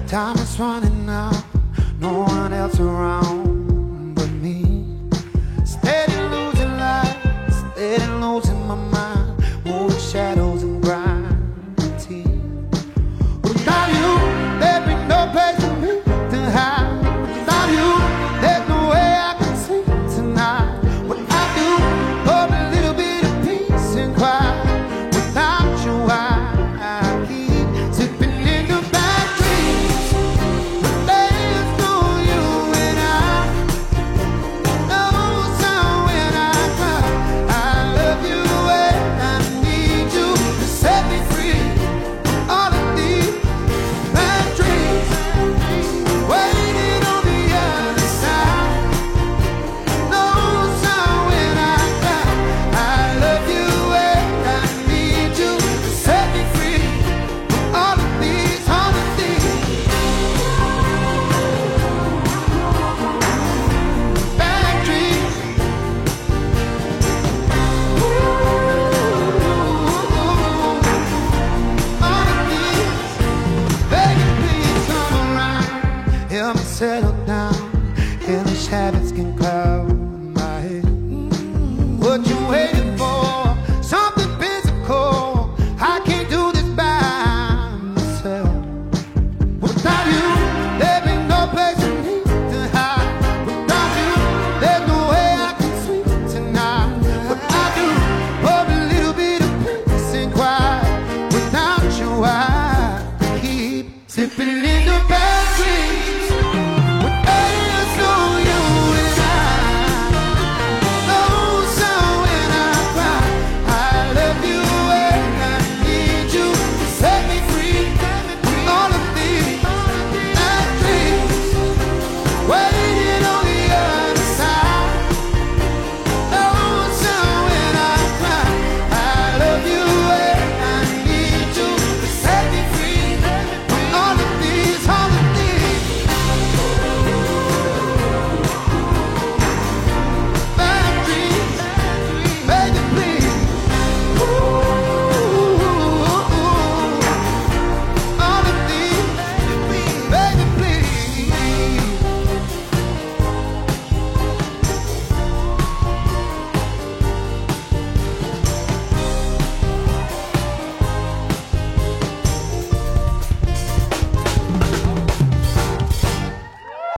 Time is running out, no one else around but me. Steady losing light, steady losing my mind, moving shadows and gravity. Without you, there'd be no place for me to hide. Without you, there's no way I can sleep tonight. Without you, hold a little bit of peace and quiet. Without you, I keep sipping in the bad dreams. But there's no you and I. No sound when I cry. I love you and I need you to set me free. All of these bad dreams waiting on the other side. No sound when I cry. I love you and I need you to set me free. All of these bad dreams. All of these, begging, please come around. Help me settle down. Hellish habits can cloud my head. What you waiting for? Something physical. I can't do this by myself. Without you, there ain't no place for me to hide. Without you, there's no way I can sleep tonight. Without you, hold a little bit of peace and quiet. Without you, I keep sipping